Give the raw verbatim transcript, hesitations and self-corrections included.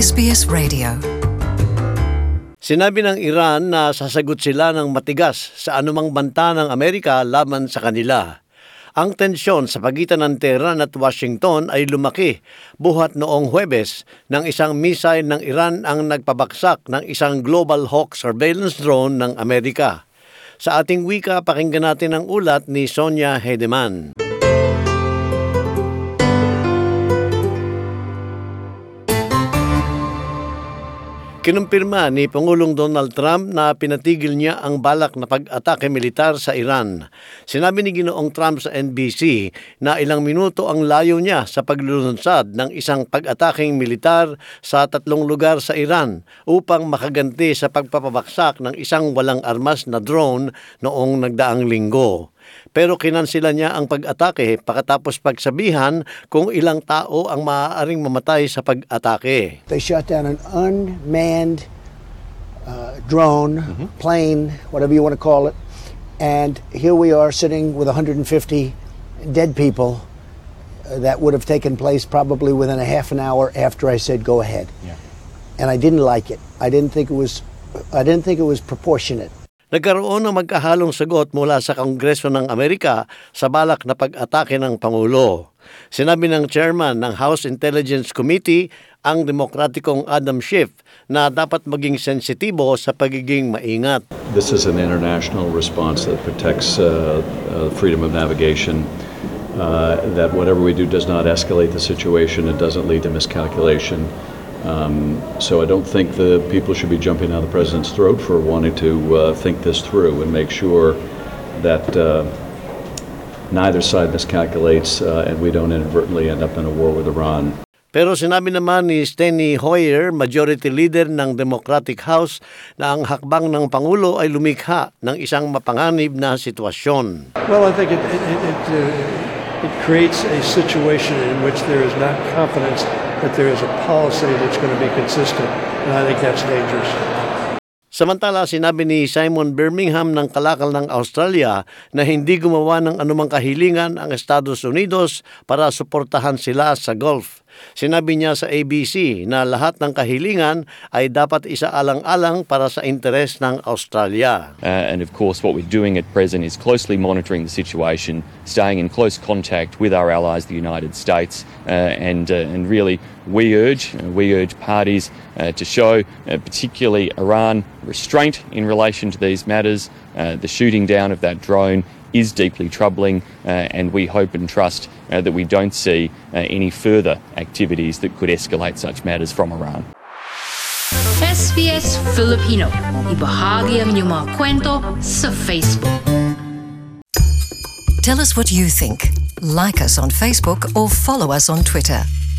S B S Radio. Sinabi ng Iran na sasagot sila ng matigas sa anumang banta ng Amerika laban sa kanila. Ang tensyon sa pagitan ng Tehran at Washington ay lumaki buhat noong Huwebes nang isang missile ng Iran ang nagpabagsak ng isang Global Hawk surveillance drone ng Amerika. Sa ating wika, pakinggan natin ang ulat ni Sonia Hedeman. Kinumpirma ni Pangulong Donald Trump na pinatigil niya ang balak na pag-atake militar sa Iran. Sinabi ni Ginoong Trump sa N B C na ilang minuto ang layo niya sa paglulunsad ng isang pag-ataking militar sa tatlong lugar sa Iran upang makaganti sa pagpapabagsak ng isang walang armas na drone noong nagdaang linggo. Pero kinansila niya ang pag-atake pagkatapos pagsabihan kung ilang tao ang maaaring mamatay sa pag-atake. They shot down an unmanned uh, drone, mm-hmm. plane, whatever you want to call it, and here we are sitting with one hundred fifty dead people uh, that would have taken place probably within a half an hour after I said go ahead. Yeah. And I didn't like it. I didn't think it was I didn't think it was proportionate. Nagkaroon ng magkahalong sagot mula sa Kongreso ng Amerika sa balak na pag-atake ng Pangulo. Sinabi ng chairman ng House Intelligence Committee, ang Demokratikong Adam Schiff, na dapat maging sensitibo sa pagiging maingat. This is an international response that protects uh, uh, freedom of navigation, uh, that whatever we do does not escalate the situation, it doesn't lead to miscalculation. Um, so I don't think the people should be jumping down the president's throat for wanting to uh, think this through and make sure that uh, neither side miscalculates uh, and we don't inadvertently end up in a war with Iran. Pero sinabi naman ni Steny Hoyer, Majority Leader ng Democratic House, na ang hakbang ng Pangulo ay lumikha ng isang mapanganib na sitwasyon. Well, I think it, it, it, it, uh, it creates a situation in which there is not confidence that there is a policy that's going to be consistent, and I think that's dangerous. Samantala, sinabi ni Simon Birmingham ng Kalakal ng Australia na hindi gumawa ng anumang kahilingan ang Estados Unidos para suportahan sila sa Gulf. Sinabi niya sa A B C na lahat ng kahilingan ay dapat isaalang-alang para sa interes ng Australia. Uh, and of course what we're doing at present is closely monitoring the situation, staying in close contact with our allies, the United States, uh, and, uh, and really we urge, uh, we urge parties uh, to show, uh, particularly Iran, restraint in relation to these matters. Uh, the shooting down of that drone is deeply troubling, uh, and we hope and trust uh, that we don't see uh, any further activities that could escalate such matters from Iran. S B S Filipino, ibahagi ang inyong mga kwento sa Facebook. Tell us what you think. Like us on Facebook or follow us on Twitter.